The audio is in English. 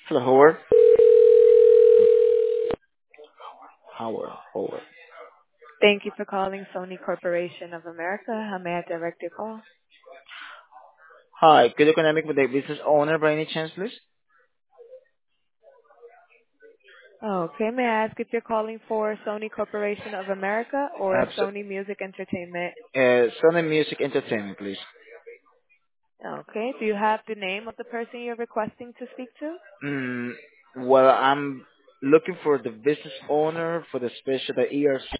Hello, Howard. Howard. Thank you for calling Sony Corporation of America. How may I direct your call? Hi, could you connect me with the business owner by any chance, please? Okay, may I ask if you're calling for Sony Corporation of America or Abs- Sony Music Entertainment? Sony Music Entertainment, please. Okay, do you have the name of the person you're requesting to speak to? Mm, well, I'm looking for the business owner for the special, the ERC